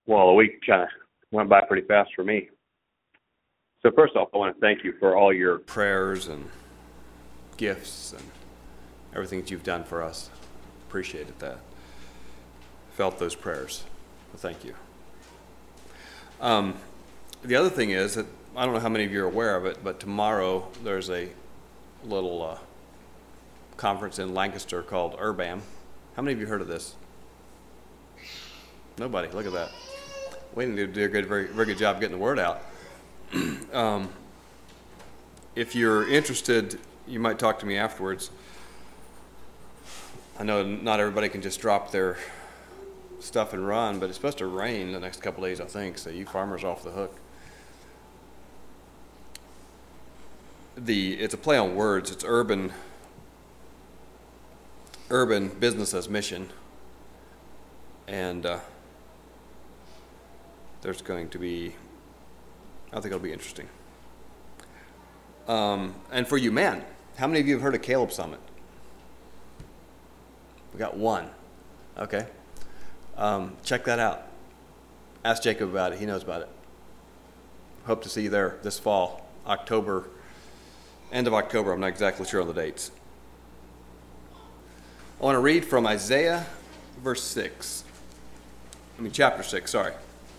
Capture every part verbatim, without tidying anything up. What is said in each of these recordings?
Well, a week kind of went by pretty fast for me. So first off, I want to thank you for all your prayers and gifts and everything that you've done for us. Appreciated that. Felt those prayers. Well, thank you. Um, the other thing is that I don't know how many of you are aware of it, but tomorrow there's a little uh, conference in Lancaster called URBAM. How many of you heard of this? Nobody. Look at that. We need to do a good, very, very good job getting the word out. um, if you're interested, you might talk to me afterwards. I know not everybody can just drop their stuff and run, but it's supposed to rain the next couple of days, I think, so you farmers are off the hook. The it's a play on words. It's urban urban business as mission, and uh, there's going to be, I think it'll be interesting. Um, and for you men, how many of you have heard of Caleb Summit? We got one. Okay. Um, check that out. Ask Jacob about it. He knows about it. Hope to see you there this fall, October, end of October. I'm not exactly sure on the dates. I want to read from Isaiah, verse six. I mean, chapter six, sorry.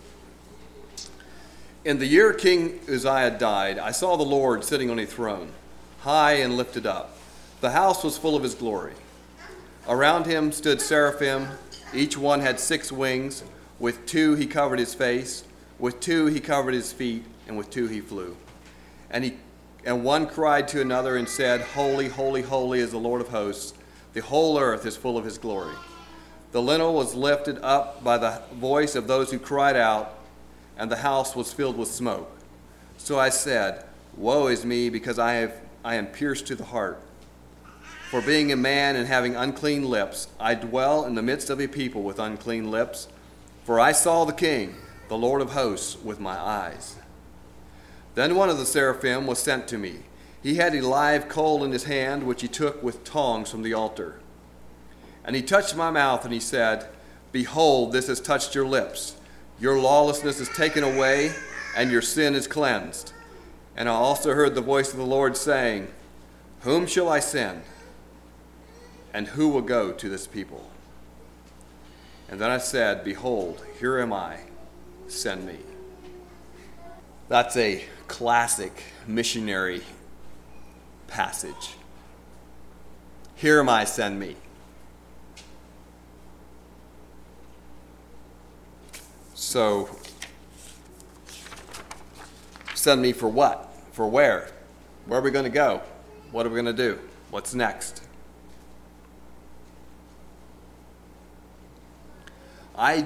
In the year King Uzziah died, I saw the Lord sitting on a throne, high and lifted up. The house was full of his glory. Around him stood seraphim. Each one had six wings. With two he covered his face. With two he covered his feet. And with two he flew. And he and one cried to another and said, Holy, holy, holy is the Lord of hosts. The whole earth is full of his glory. The lintel was lifted up by the voice of those who cried out, and the house was filled with smoke. So I said, Woe is me, because I have I am pierced to the heart. For being a man and having unclean lips, I dwell in the midst of a people with unclean lips. For I saw the King, the Lord of hosts, with my eyes. Then one of the seraphim was sent to me. He had a live coal in his hand, which he took with tongs from the altar. And he touched my mouth, and he said, Behold, this has touched your lips. Your lawlessness is taken away, and your sin is cleansed. And I also heard the voice of the Lord saying, Whom shall I send? And who will go to this people? And then I said, Behold, here am I, send me. That's a classic missionary passage. Here am I, send me. So, send me for what? For where? Where are we going to go? What are we going to do? What's next? I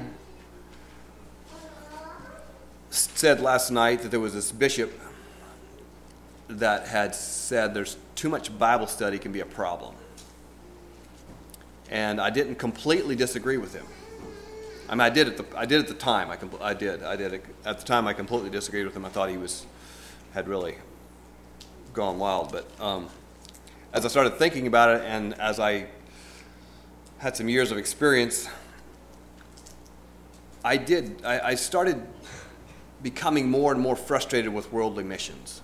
said last night that there was this bishop that had said there's too much Bible study can be a problem. And I didn't completely disagree with him. I mean, I did at the I did at the time. I compl- I did I did at the time. I completely disagreed with him. I thought he was had really gone wild. But um, as I started thinking about it, and as I had some years of experience, I did. I, I started becoming more and more frustrated with worldly missions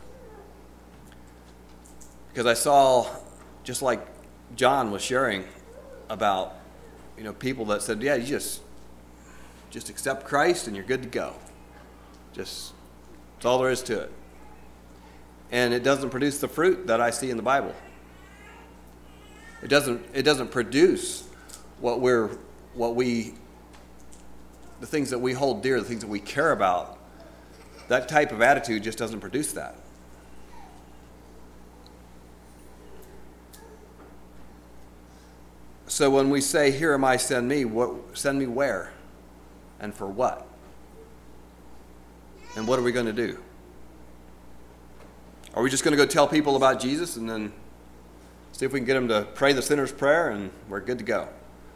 because I saw, just like John was sharing about, you know, people that said, "Yeah, you just just accept Christ and you're good to go." Just that's all there is to it, and it doesn't produce the fruit that I see in the Bible. It doesn't. It doesn't produce what we're what we. the things that we hold dear, the things that we care about. That type of attitude just doesn't produce that. So when we say, here am I, send me, what, send me where? And for what? And what are we going to do? Are we just going to go tell people about Jesus and then see if we can get them to pray the sinner's prayer and we're good to go?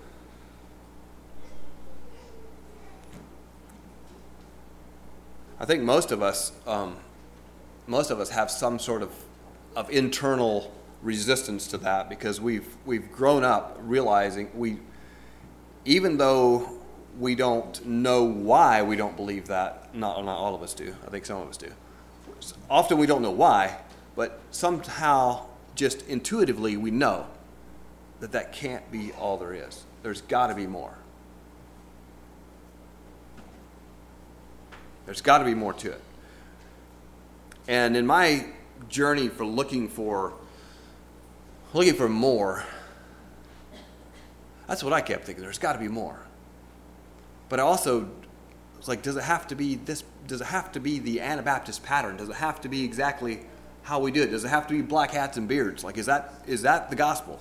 I think most of us, um, most of us have some sort of, of internal resistance to that because we've we've grown up realizing we, even though we don't know why we don't believe that. Not, not all of us do. I think some of us do. Often we don't know why, but somehow just intuitively we know that that can't be all there is. There's got to be more. There's got to be more to it. And in my journey for looking for looking for more, that's what I kept thinking. There's got to be more. But I also was like, does it have to be this? Does it have to be the Anabaptist pattern? Does it have to be exactly how we do it? Does it have to be black hats and beards? Like, is that is that the gospel?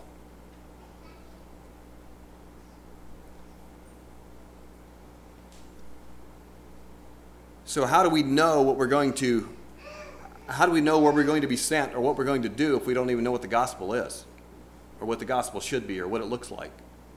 So how do we know what we're going to, how do we know where we're going to be sent or what we're going to do if we don't even know what the gospel is or what the gospel should be or what it looks like?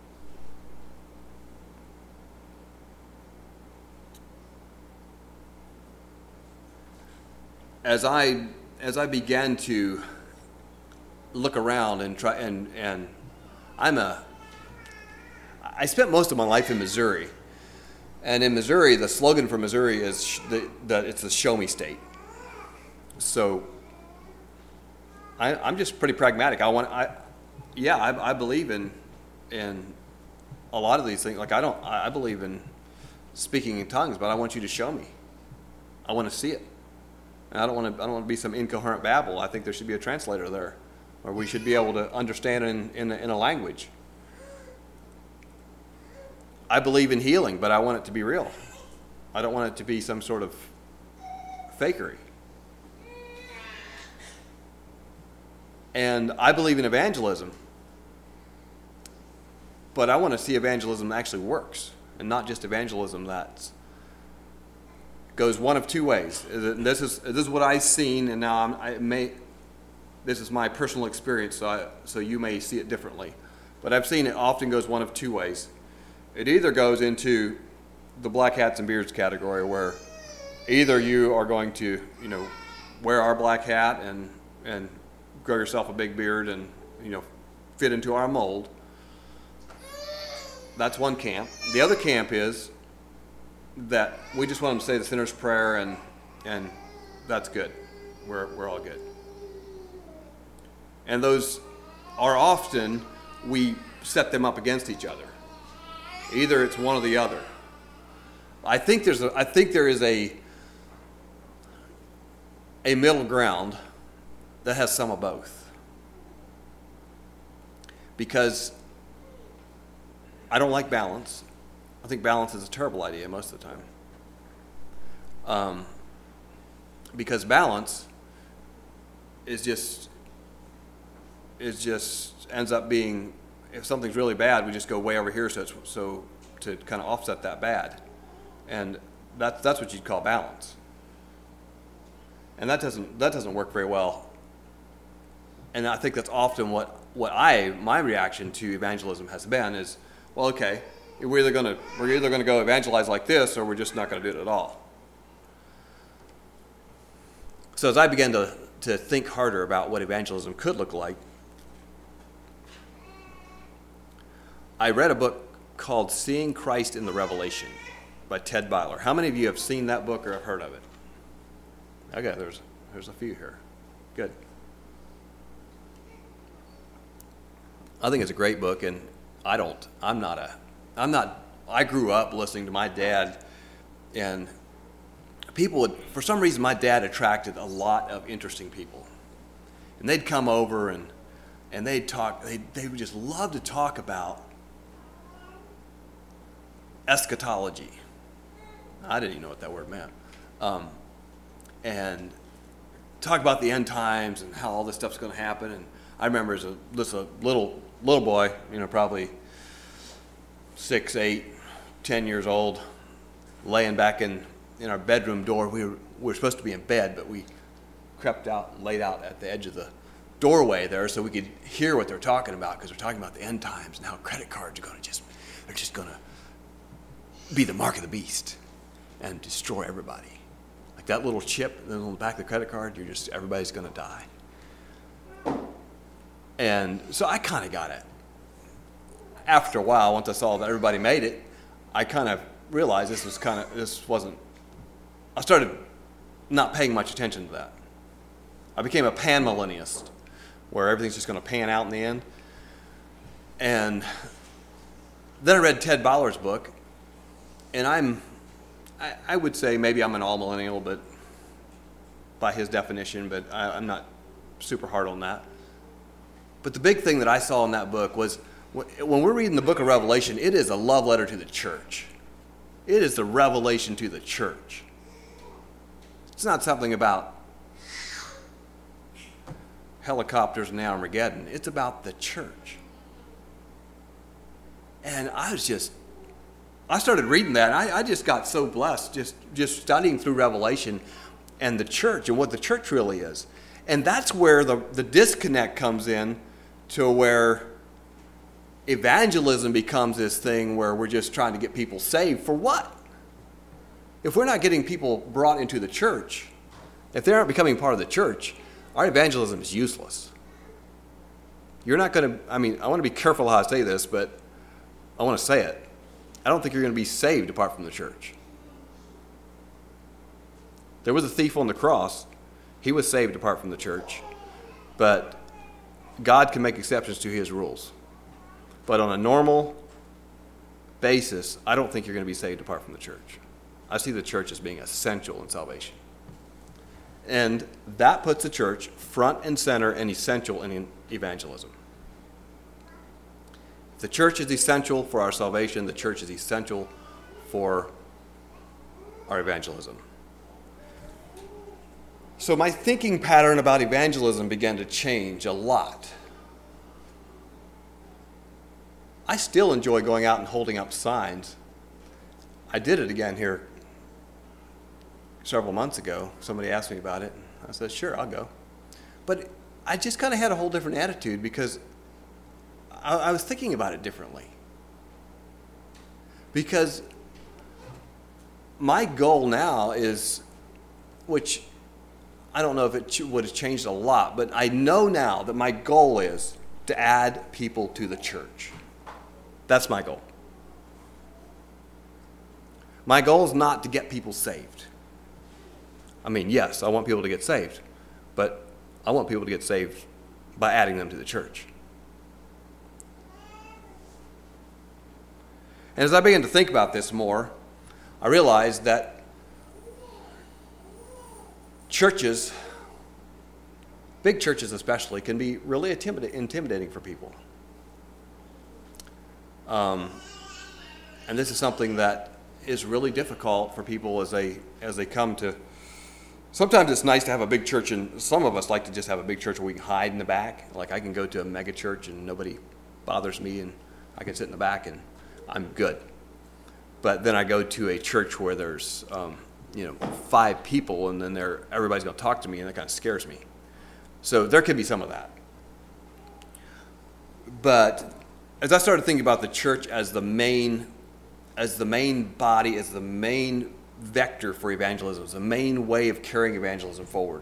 As I as I began to look around and try and and I'm a I spent most of my life in Missouri. And in Missouri, the slogan for Missouri is that it's a show me state. So I, I'm just pretty pragmatic. I want, I, yeah, I, I believe in in a lot of these things. Like I don't, I believe in speaking in tongues, but I want you to show me. I want to see it. And I don't want to, I don't want to be some incoherent babble. I think there should be a translator there, or we should be able to understand in in, in a language. I believe in healing, but I want it to be real. I don't want it to be some sort of fakery. And I believe in evangelism, but I want to see evangelism that actually works, and not just evangelism that goes one of two ways. This is this is what I've seen, and now I'm, I may. This is my personal experience, so I, so you may see it differently. But I've seen it often goes one of two ways. It either goes into the black hats and beards category, where either you are going to, you know, wear our black hat and and grow yourself a big beard and, you know, fit into our mold. That's one camp. The other camp is that we just want them to say the sinner's prayer and and that's good. We're we're all good. And those are often, we set them up against each other. Either it's one or the other. I think there's a, I think there is a a middle ground that has some of both. Because I don't like balance. I think balance is a terrible idea most of the time. Um, because balance is just is just ends up being, if something's really bad, we just go way over here so it's, so to kind of offset that bad. And that's that's what you'd call balance. And that doesn't that doesn't work very well. And I think that's often what, what I my reaction to evangelism has been is, well, okay, we're either gonna we're either gonna go evangelize like this or we're just not gonna do it at all. So as I began to, to think harder about what evangelism could look like, I read a book called Seeing Christ in the Revelation by Ted Byler. How many of you have seen that book or have heard of it? Okay, there's there's a few here. Good. I think it's a great book, and I don't, I'm not a, I'm not, I grew up listening to my dad, and people would, for some reason my dad attracted a lot of interesting people. And they'd come over and, and they'd talk, they they would just love to talk about eschatology. I didn't even know what that word meant. Um, and talk about the end times and how all this stuff's going to happen. And I remember as a, just a little little boy, you know, probably six, eight, ten years old, laying back in, in our bedroom door. We were, we were supposed to be in bed, but we crept out and laid out at the edge of the doorway there so we could hear what they're talking about, because they're talking about the end times and how credit cards are going to just, they're just going to be the mark of the beast and destroy everybody. Like that little chip on the back of the credit card, you're just, everybody's going to die. And so I kind of got it. After a while, once I saw that everybody made it, I kind of realized this was kind of, this wasn't, I started not paying much attention to that. I became a pan-millennialist, where everything's just going to pan out in the end. And then I read Ted Bauer's book, and I'm, I, I would say maybe I'm an all-millennial, but by his definition, but I, I'm not super hard on that. But the big thing that I saw in that book was, when we're reading the book of Revelation, it is a love letter to the church. It is the revelation to the church. It's not something about helicopters and Armageddon. It's about the church. And I was just, I started reading that, and I, I just got so blessed just, just studying through Revelation and the church and what the church really is. And that's where the, the disconnect comes in, to where evangelism becomes this thing where we're just trying to get people saved. For what? If we're not getting people brought into the church, if they aren't becoming part of the church, our evangelism is useless. You're not going to, I mean, I want to be careful how I say this, but I want to say it. I don't think you're going to be saved apart from the church. There was a thief on the cross. He was saved apart from the church. But God can make exceptions to his rules. But on a normal basis, I don't think you're going to be saved apart from the church. I see the church as being essential in salvation. And that puts the church front and center and essential in evangelism. If the church is essential for our salvation, the church is essential for our evangelism. So my thinking pattern about evangelism began to change a lot. I still enjoy going out and holding up signs. I did it again here several months ago. Somebody asked me about it. I said, sure, I'll go. But I just kind of had a whole different attitude because I, I was thinking about it differently. Because my goal now is, which I don't know if it would have changed a lot, but I know now that my goal is to add people to the church. That's my goal. My goal is not to get people saved. I mean, yes, I want people to get saved, but I want people to get saved by adding them to the church. And as I began to think about this more, I realized that churches, big churches especially, can be really intimidating for people. Um, and this is something that is really difficult for people as they as they come to. Sometimes it's nice to have a big church, and some of us like to just have a big church where we can hide in the back. Like I can go to a mega church and nobody bothers me, and I can sit in the back and I'm good. But then I go to a church where there's um, you know five people, and then they're, everybody's going to talk to me, and that kind of scares me. So there could be some of that. But as I started thinking about the church as the main, as the main body, as the main vector for evangelism, as the main way of carrying evangelism forward,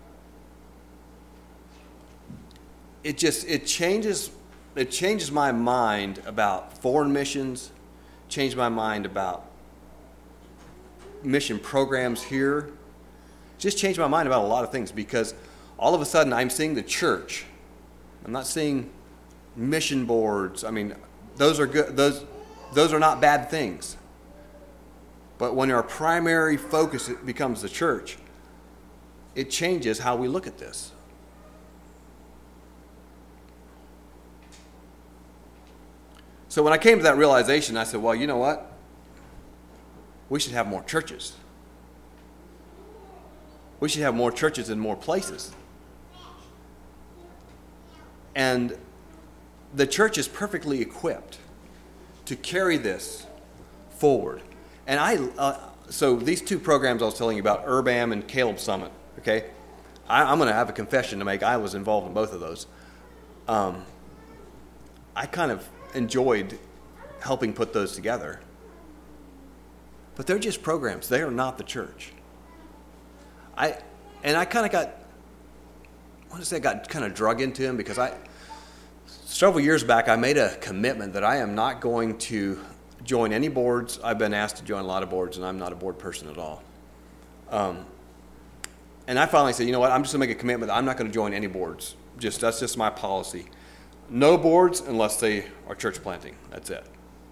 it just it changes it changes my mind about foreign missions, changed my mind about mission programs here, just changed my mind about a lot of things, because all of a sudden I'm seeing the church. I'm not seeing mission boards. I mean, those are good. Those, those are not bad things. But when our primary focus becomes the church, it changes how we look at this. So when I came to that realization, I said, well, you know what? We should have more churches. We should have more churches in more places. And the church is perfectly equipped to carry this forward. And I, uh, so these two programs I was telling you about, Urbam and Caleb Summit, okay? I, I'm going to have a confession to make. I was involved in both of those. Um, I kind of enjoyed helping put those together. But they're just programs. They are not the church. I and I kind of got, I want to say I got kind of drug into them because I, several years back, I made a commitment that I am not going to join any boards. I've been asked to join a lot of boards, and I'm not a board person at all. Um, and I finally said, you know what, I'm just going to make a commitment that I'm not going to join any boards. Just that's just my policy. No boards unless they are church planting. That's it.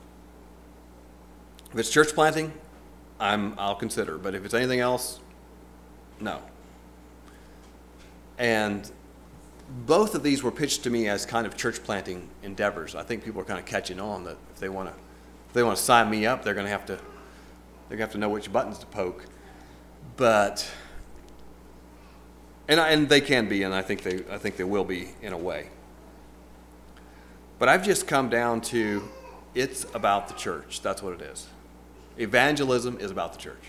If it's church planting, I'm, I'll consider. But if it's anything else, no. And both of these were pitched to me as kind of church planting endeavors. I think people are kind of catching on that if they want to, if they want to sign me up, they're going to have to, they're going to have to know which buttons to poke. But, and I, and they can be, and I think they, I think they will be in a way. But I've just come down to, it's about the church. That's what it is. Evangelism is about the church.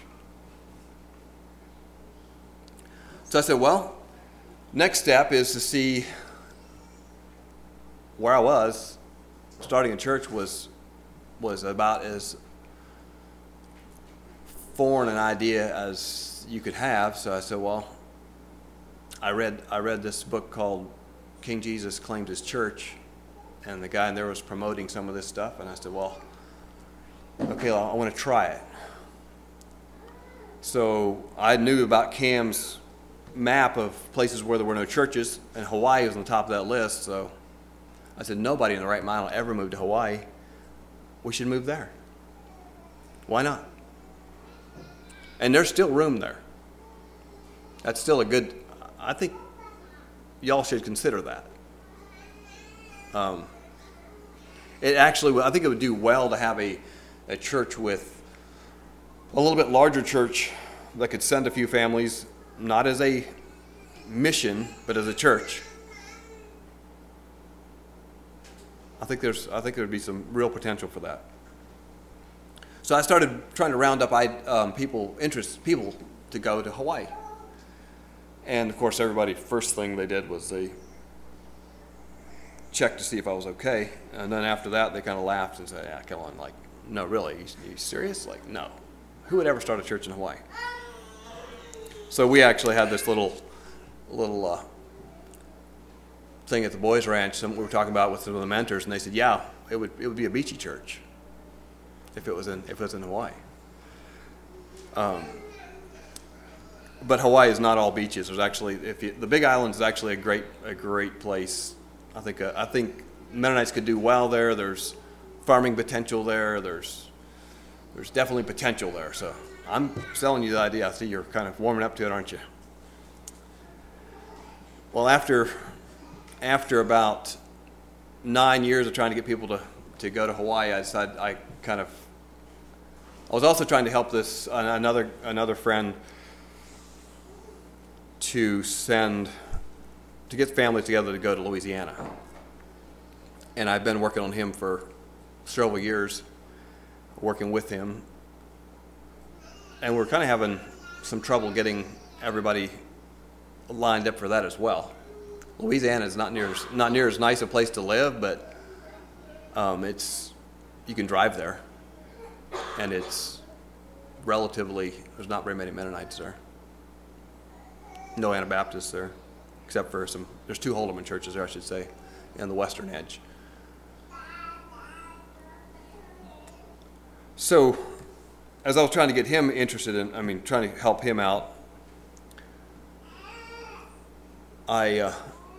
So I said, well, next step is to see where I was. Starting a church was was about as foreign an idea as you could have. So I said, well, I read I read this book called King Jesus Claimed His Church, and the guy in there was promoting some of this stuff, and I said, well, okay, well, I want to try it. So I knew about Cam's map of places where there were no churches, and Hawaii was on the top of that list. So I said, nobody in the right mind will ever move to Hawaii. We should move there. Why not? And there's still room there. That's still a good, I think y'all should consider that. Um, it actually, I think it would do well to have a, a church with a little bit larger church that could send a few families, not as a mission, but as a church. I think there's, I think there would be some real potential for that. So I started trying to round up um, people, interest people to go to Hawaii. And of course, everybody, first thing they did was they checked to see if I was okay. And then after that, they kind of laughed and said, yeah, come on, like, no, really, you, you serious? Like, no. Who would ever start a church in Hawaii? So we actually had this little, little uh, thing at the boys' ranch. Some, we were talking about with some of the mentors, and they said, "Yeah, it would it would be a beachy church if it was in if it was in Hawaii." Um, but Hawaii is not all beaches. There's actually, if you, the Big Island is actually a great a great place. I think uh, I think Mennonites could do well there. There's farming potential there. There's there's definitely potential there. So I'm selling you the idea. I see you're kind of warming up to it, aren't you? Well, after after about nine years of trying to get people to, to go to Hawaii, I decided I kind of I was also trying to help this another another friend to send to get families together to go to Louisiana. And I've been working on him for several years, working with him. And we're kind of having some trouble getting everybody lined up for that as well. Louisiana is not near as, not near as nice a place to live, but um, it's you can drive there, and it's relatively, there's not very many Mennonites there. No Anabaptists there, except for some, there's two Holdeman churches there, I should say, in the western edge. So, as I was trying to get him interested in, I mean, trying to help him out, I uh,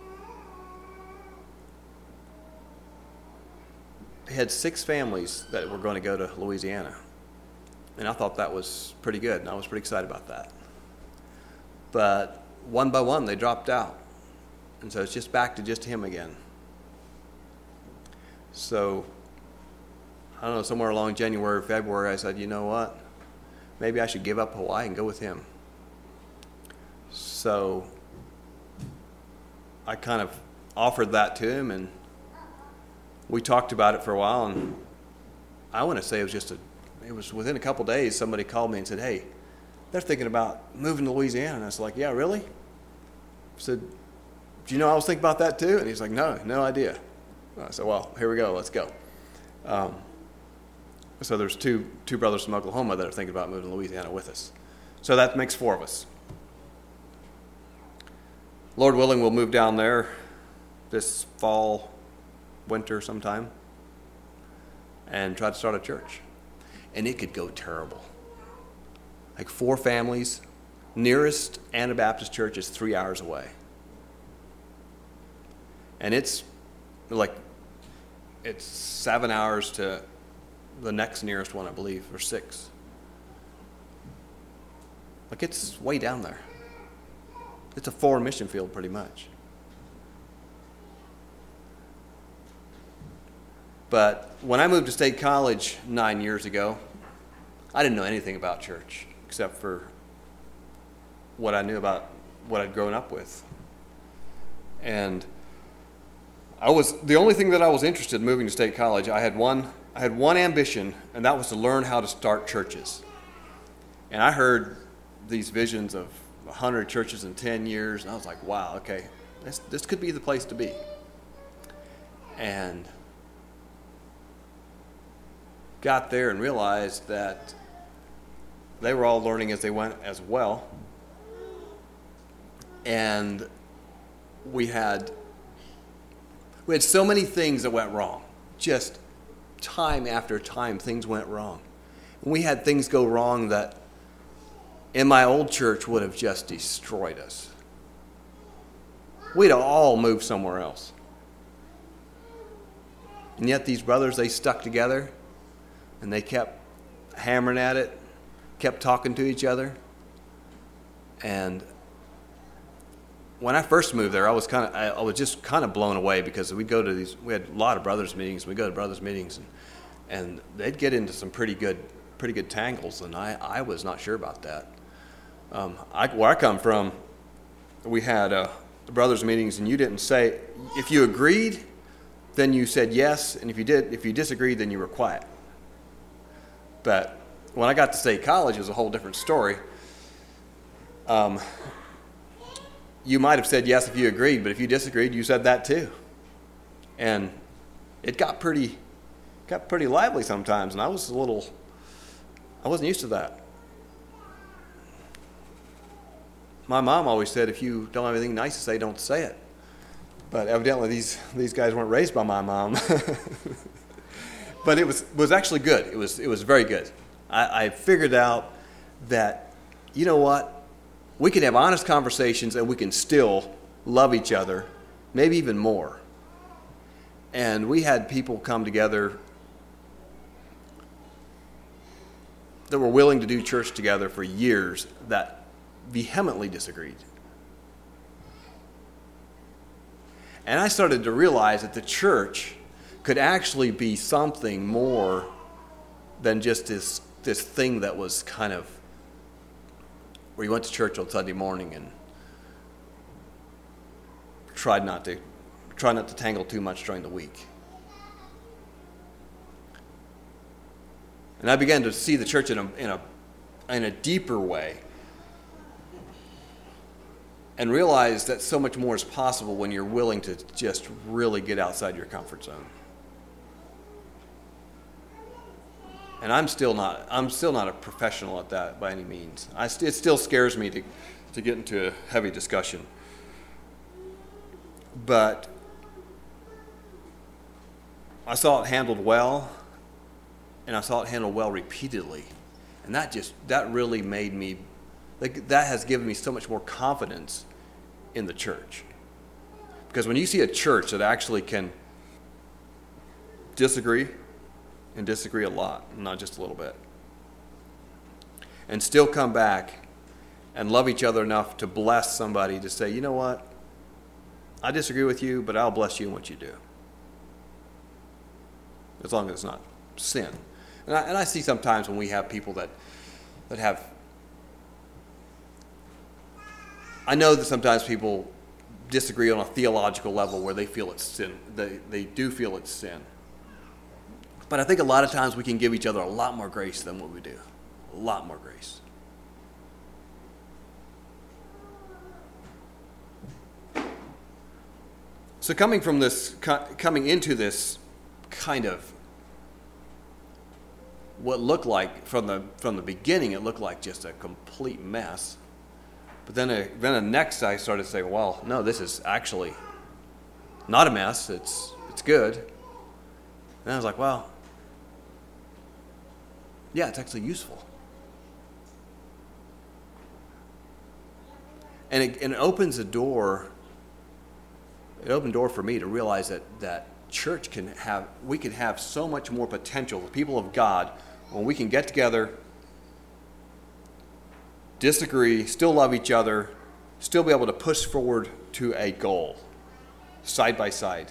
had six families that were going to go to Louisiana. And I thought that was pretty good, and I was pretty excited about that. But one by one, they dropped out. And so it's just back to just him again. So, I don't know, somewhere along January or February, I said, you know what? Maybe I should give up Hawaii and go with him. So I kind of offered that to him, and we talked about it for a while, and I want to say it was just a, it was within a couple of days, somebody called me and said, hey, they're thinking about moving to Louisiana. And I was like, yeah, really? I said, do you know I was thinking about that too? And he's like, no, no idea. I said, well, here we go, let's go. Um, so there's two two brothers from Oklahoma that are thinking about moving to Louisiana with us. So that makes four of us. Lord willing, we'll move down there this fall, winter sometime, and try to start a church. and it could go terrible. Like four families, nearest Anabaptist church is three hours away. And it's like, it's seven hours to the next nearest one, I believe, or six. Like it's way down there. It's a foreign mission field pretty much. But when I moved to State College nine years ago, I didn't know anything about church except for what I knew about what I'd grown up with. And I was the only thing that I was interested in moving to State College. I had one I had one ambition, and that was to learn how to start churches. And I heard these visions of one hundred churches in ten years, and I was like, wow, okay, this, this could be the place to be. And got there and realized that they were all learning as they went as well. And we had we had so many things that went wrong. Just time after time, things went wrong. And we had things go wrong that in my old church would have just destroyed us. We'd all moved somewhere else. And yet these brothers, they stuck together and they kept hammering at it, kept talking to each other. And when I first moved there, I was kind of, I, I was just kind of blown away because we'd go to these, we had a lot of brothers meetings. We'd go to brothers meetings and, and they'd get into some pretty good, pretty good tangles. And I, I was not sure about that. Um, I, where I come from, we had uh, brothers meetings, and you didn't say, if you agreed, then you said yes, and if you did, if you disagreed, then you were quiet. But when I got to State College, it was a whole different story. Um, you might have said yes if you agreed, but if you disagreed, you said that too. And it got pretty, got pretty lively sometimes, and I was a little, I wasn't used to that. My mom always said, if you don't have anything nice to say, don't say it. But evidently these, these guys weren't raised by my mom. But it was was actually good. It was it was very good. I, I figured out that, you know what, we can have honest conversations and we can still love each other, maybe even more. And we had people come together that were willing to do church together for years that vehemently disagreed. And I started to realize that the church could actually be something more than just this this thing that was kind of where you went to church on Sunday morning and tried not to try not to tangle too much during the week. And I began to see the church in a in a in a deeper way, and realize that so much more is possible when you're willing to just really get outside your comfort zone. And I'm still not I'm still not a professional at that by any means. I st- it still scares me to, to get into a heavy discussion. But I saw it handled well, and I saw it handled well repeatedly. And that just that really made me Like, that has given me so much more confidence in the church. Because when you see a church that actually can disagree, and disagree a lot, not just a little bit, and still come back and love each other enough to bless somebody to say, you know what, I disagree with you, but I'll bless you in what you do. As long as it's not sin. And I, and I see sometimes when we have people that, that have I know that sometimes people disagree on a theological level where they feel it's sin. They, they do feel it's sin. But I think a lot of times we can give each other a lot more grace than what we do. A lot more grace. So coming from this, coming into this kind of what looked like, from the from the beginning, it looked like just a complete mess. But then, uh, then the next I started to say, well, no, this is actually not a mess. It's it's good. And I was like, well, Yeah, it's actually useful. And it, and it opens a door, it opened a door for me to realize that, that church can have, we can have so much more potential, the people of God, when we can get together, disagree, still love each other, still be able to push forward to a goal, side by side.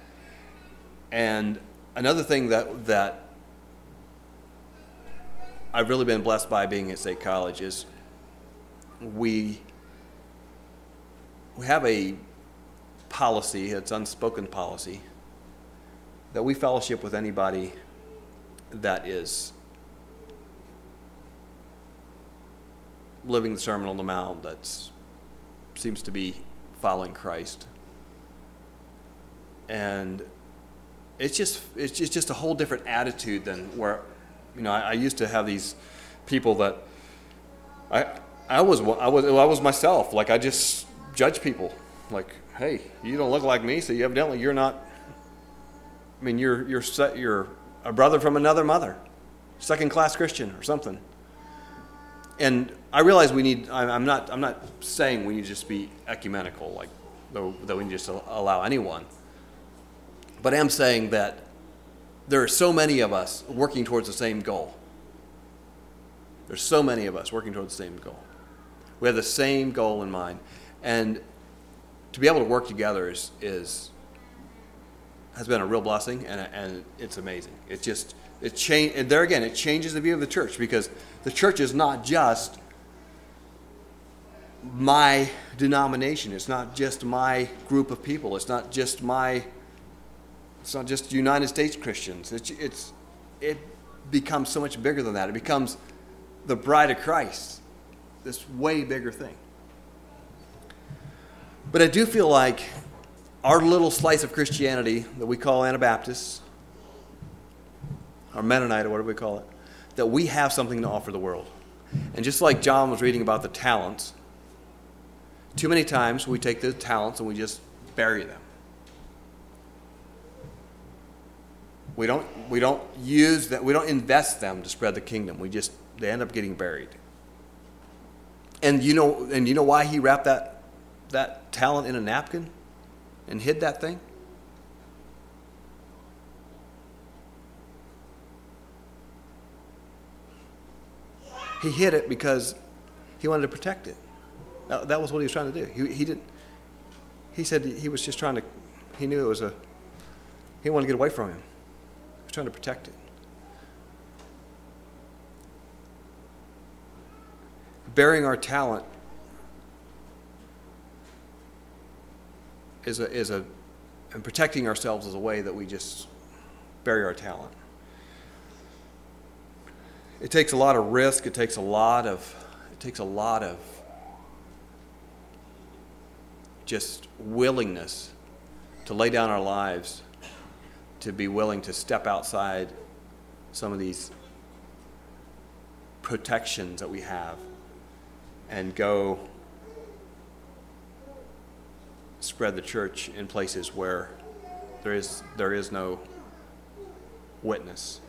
And another thing that that I've really been blessed by being at State College is we we have a policy, it's unspoken policy, that we fellowship with anybody that is living the Sermon on the Mount, that seems to be following Christ. And it's just it's just, just a whole different attitude than where, you know, I, I used to have these people that I I was I was I was myself. Like, I just judge people. Like, hey, you don't look like me, so you evidently you're not. I mean, you're you're set, you're a brother from another mother, second class Christian or something. And I realize we need. I'm not. I'm not saying we need to just be ecumenical, like that we need to just allow anyone. But I am saying that there are so many of us working towards the same goal. There's so many of us working towards the same goal. We have the same goal in mind, and to be able to work together is, is has been a real blessing, and and it's amazing. It just it change and there again it changes the view of the church, because the church is not just my denomination. It's not just my group of people. It's not just my. It's not just United States Christians. It's it's it becomes so much bigger than that. It becomes the bride of Christ. This way bigger thing. But I do feel like our little slice of Christianity that we call Anabaptists, or Mennonite, or whatever we call it, that we have something to offer the world. And just like John was reading about the talents, too many times we take the talents and we just bury them. We don't we don't use that we don't invest them to spread the kingdom. We just they end up getting buried. And you know and you know why he wrapped that that talent in a napkin and hid that thing? He hid it because he wanted to protect it. That, that was what he was trying to do. He he didn't he said he was just trying to he knew it was a he wanted to get away from him. He was trying to protect it. Burying our talent is a is a and protecting ourselves is a way that we just bury our talent. It takes a lot of risk. It takes a lot of it takes a lot of just willingness to lay down our lives, to be willing to step outside some of these protections that we have and go spread the church in places where there is there is no witness.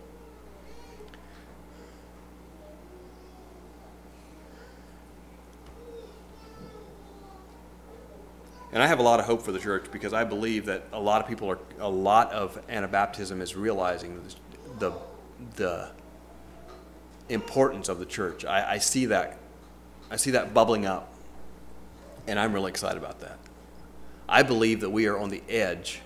And I have a lot of hope for the church, because I believe that a lot of people are, a lot of Anabaptism is realizing the the importance of the church. I, I see that, I see that bubbling up, and I'm really excited about that. I believe that we are on the edge.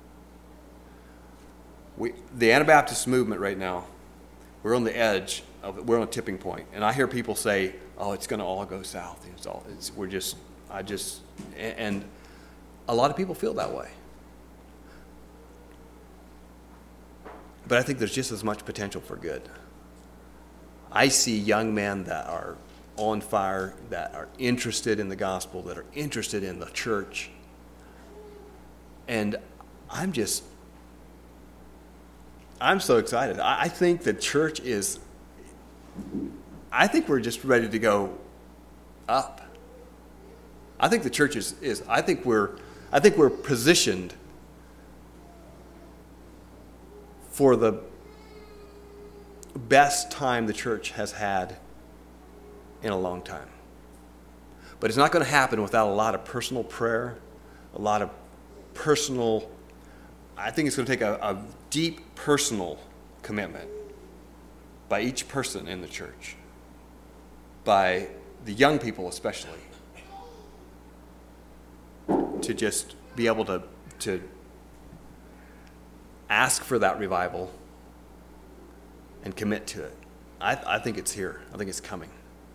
We, the Anabaptist movement right now, we're on the edge of it. We're on a tipping point, and I hear people say, "Oh, it's going to all go south." It's all. It's, we're just. I just and. and A lot of people feel that way. But I think there's just as much potential for good. I see young men that are on fire, that are interested in the gospel, that are interested in the church. And I'm just, I'm so excited. I, I think the church is, I think we're just ready to go up. I think the church is, is I think we're, I think we're positioned for the best time the church has had in a long time. But it's not going to happen without a lot of personal prayer, a lot of personal, I think it's going to take a, a deep personal commitment by each person in the church, by the young people especially, to just be able to, to ask for that revival and commit to it. I, I think it's here. I think it's coming.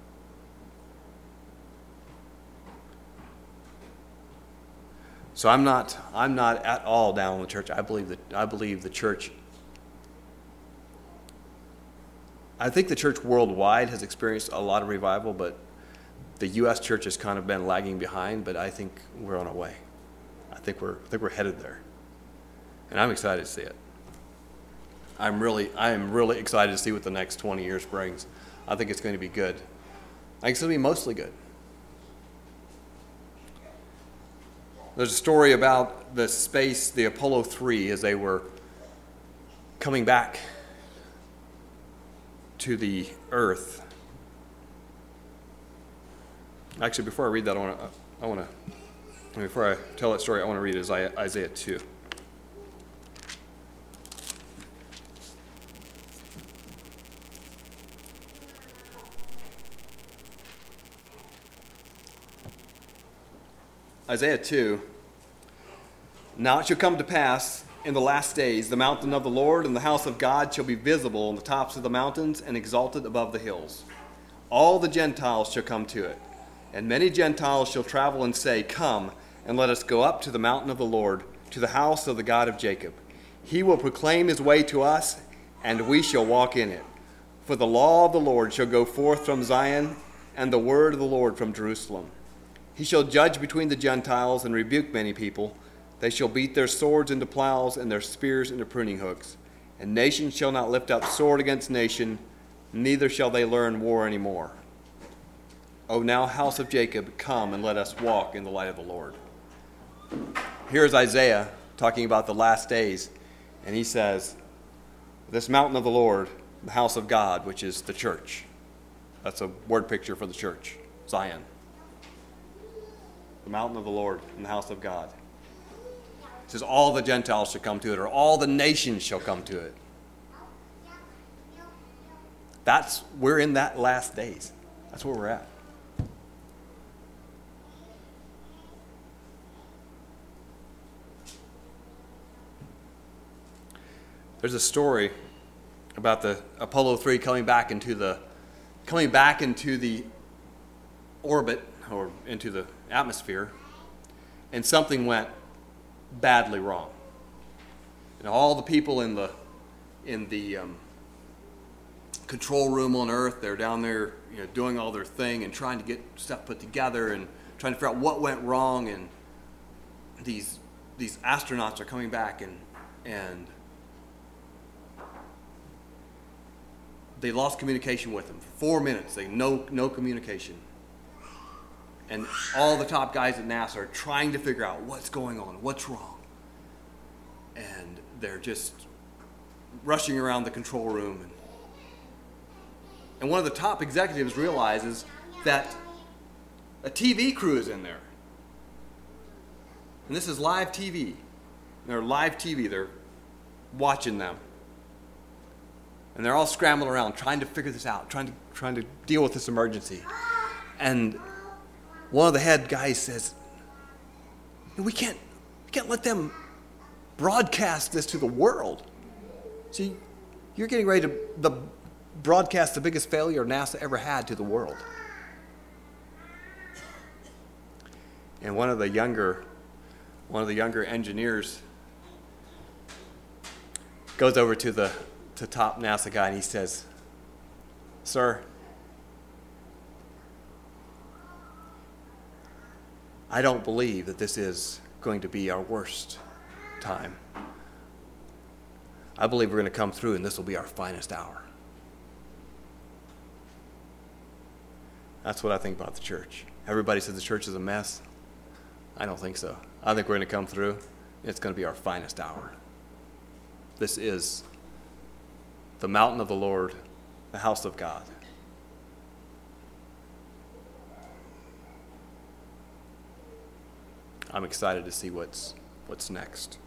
So I'm not I'm not at all down on the church. I believe that I believe the church I think the church worldwide has experienced a lot of revival, but the U S church has kind of been lagging behind, but I think we're on our way. I think we're I think we're headed there. And I'm excited to see it. I'm really I am really excited to see what the next twenty years brings. I think it's going to be good. I think it's going to be mostly good. There's a story about the space, the Apollo three, as they were coming back to the Earth. Actually, before I read that, I want to, I want to, before I tell that story, I want to read Isaiah, Isaiah two. Isaiah two, now it shall come to pass in the last days, the mountain of the Lord and the house of God shall be visible on the tops of the mountains and exalted above the hills. All the Gentiles shall come to it, and many Gentiles shall travel and say, Come, and let us go up to the mountain of the Lord, to the house of the God of Jacob. He will proclaim his way to us, and we shall walk in it. For the law of the Lord shall go forth from Zion, and the word of the Lord from Jerusalem. He shall judge between the Gentiles and rebuke many people. They shall beat their swords into plows and their spears into pruning hooks. And nation shall not lift up sword against nation, neither shall they learn war any more. O now, house of Jacob, come and let us walk in the light of the Lord. Here's Isaiah talking about the last days, and he says, this mountain of the Lord, the house of God, which is the church. That's a word picture for the church, Zion. The mountain of the Lord and the house of God. It says all the Gentiles shall come to it, or all the nations shall come to it. That's, we're in that last days. That's where we're at. There's a story about the Apollo three coming back into the coming back into the orbit or into the atmosphere, and something went badly wrong. And all the people in the in the um, control room on Earth, they're down there, you know, doing all their thing and trying to get stuff put together and trying to figure out what went wrong. And these these astronauts are coming back, and and they lost communication with them for four minutes. They no no communication. And all the top guys at NASA are trying to figure out what's going on, what's wrong. And they're just rushing around the control room. And, and one of the top executives realizes that a T V crew is in there. And this is live T V. And they're live T V. They're watching them. And they're all scrambling around trying to figure this out, trying to trying to deal with this emergency. And one of the head guys says, we can't, we can't let them broadcast this to the world. See, you're getting ready to the broadcast the biggest failure NASA ever had to the world. And one of the younger, one of the younger engineers goes over to the to top NASA guy and he says, Sir, I don't believe that this is going to be our worst time. I believe we're going to come through and this will be our finest hour. That's what I think about the church. Everybody says the church is a mess. I don't think so. I think we're going to come through. It's going to be our finest hour. This is the mountain of the Lord the house of God. I'm excited to see what's what's next.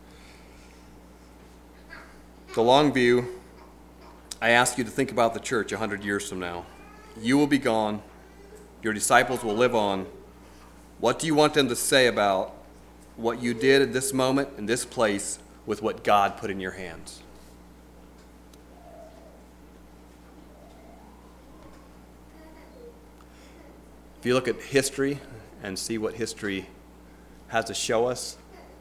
The long view, I ask you to think about the church a hundred years from now. You will be gone. Your disciples will live on. What do you want them to say about what you did at this moment, in this place, with what God put in your hands? If you look at history and see what history has to show us,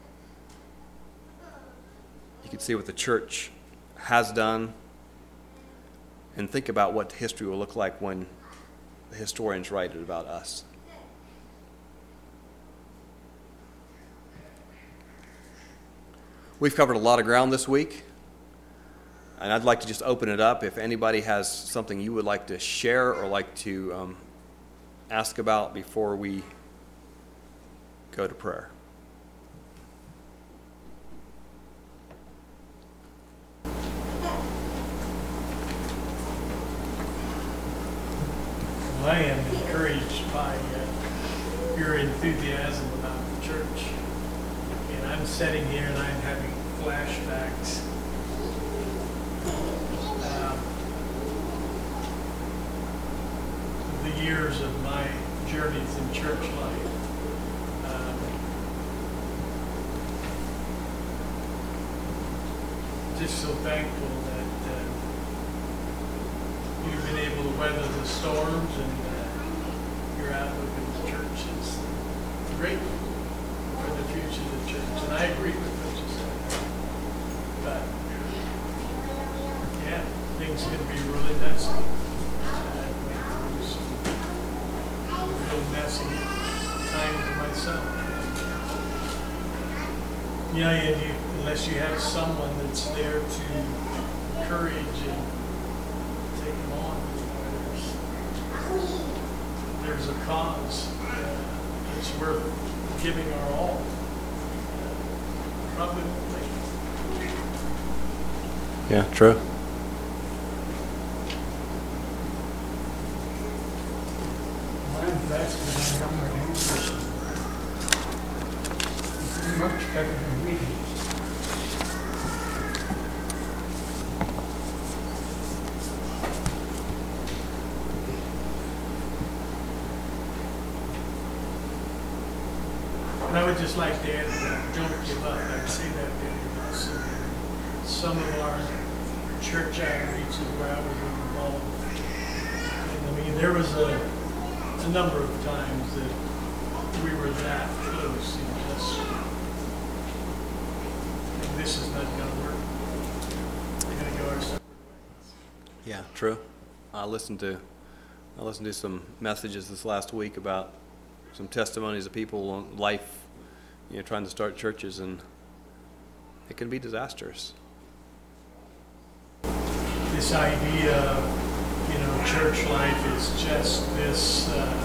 you can see what the church has done, and think about what history will look like when the historians write it about us. We've covered a lot of ground this week, and I'd like to just open it up. If anybody has something you would like to share or like to um, ask about before we go to prayer. Well, I am encouraged by uh, your enthusiasm about the church. And I'm sitting here and I'm having flashbacks. Um, the years of my journeys in church life. Um, just so thankful that uh, you've been able to weather the storms, and uh, your outlook of the church is great for the future of the church. And I agree with what you said. But yeah, things can be really messy. I went through some real messy times myself. Yeah, and you, unless you have someone that's there to encourage and take them on, there's, there's a cause. Uh, it's worth giving our all. Uh, probably. Yeah, true. I'm blessed with a younger person. It's much better than we did. And I would just like to add that, don't give up. I say that very often. Some of our church outreaches where I was involved. And I mean, there was a, a number of times that we were that close and just, and this is not going to work. We're going to go our separate ways. Yeah, true. I listened to I listened to some messages this last week about some testimonies of people on life, you know, trying to start churches, and it can be disastrous. This idea of, you know, church life is just this, uh,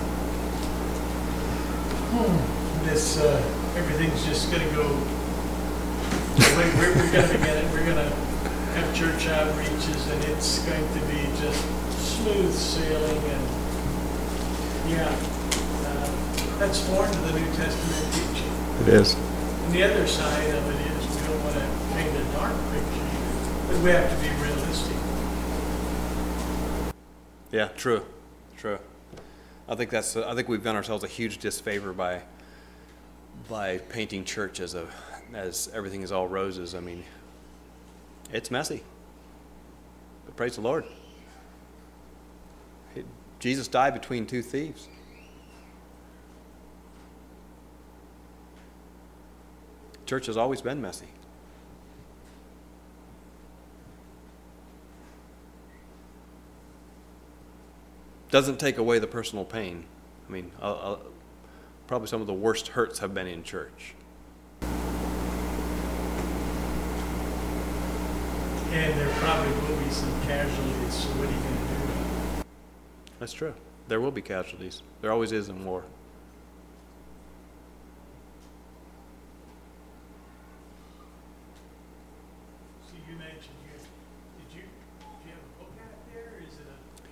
this, uh, everything's just going to go, we're, we're going to get it, we're going to have church outreaches, and it's going to be just smooth sailing, and yeah, uh, that's foreign to the New Testament teaching. It is. And the other side of it is we don't want to paint a dark picture, but we have to be realistic. Yeah, true, true. I think that's. I think we've done ourselves a huge disfavor by by painting church as a as everything is all roses. I mean, it's messy. But praise the Lord. It, Jesus died between two thieves. Church has always been messy. Doesn't take away the personal pain. I mean, uh, uh, probably some of the worst hurts have been in church. And there probably will be some casualties, so what are you going to do? That's true. There will be casualties. There always is in war. So you mentioned you, did you, do you have a book out there, or is it a?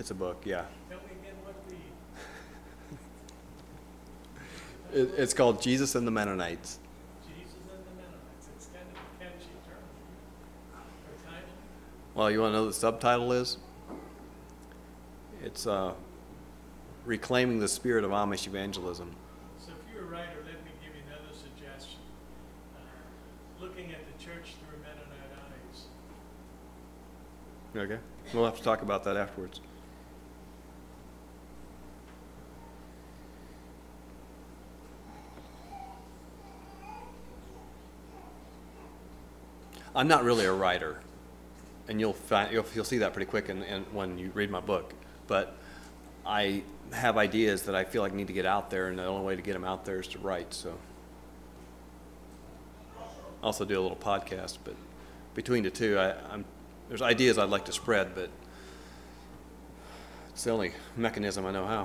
It's a book, yeah. Tell me again what the, It, it's called Jesus and the Mennonites. Jesus and the Mennonites, it's kind of a catchy term, or title. Well, you want to know what the subtitle is? It's uh, Reclaiming the Spirit of Amish Evangelism. So if you're a writer, let me give you another suggestion. Uh, Looking at the church through Mennonite eyes. Okay. We'll have to talk about that afterwards. I'm not really a writer, and you'll find you'll, you'll see that pretty quick in, in, when you read my book. But I have ideas that I feel like need to get out there, and the only way to get them out there is to write. So, I also do a little podcast, but between the two, I, I'm there's ideas I'd like to spread, but it's the only mechanism I know how.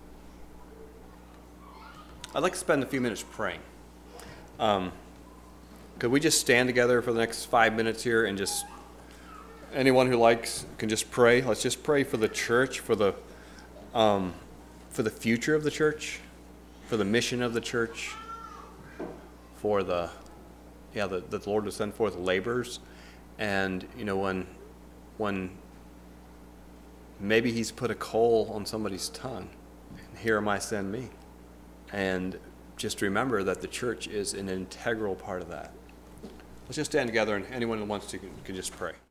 I'd like to spend a few minutes praying. Um, could we just stand together for the next five minutes here and just, anyone who likes can just pray. Let's just pray for the church, for the, um, for the future of the church, for the mission of the church, for the, yeah, the, the Lord to send forth laborers. And, you know, when, when maybe he's put a coal on somebody's tongue, and here am I, send me. And just remember that the church is an integral part of that. Let's just stand together, and anyone who wants to can, can just pray.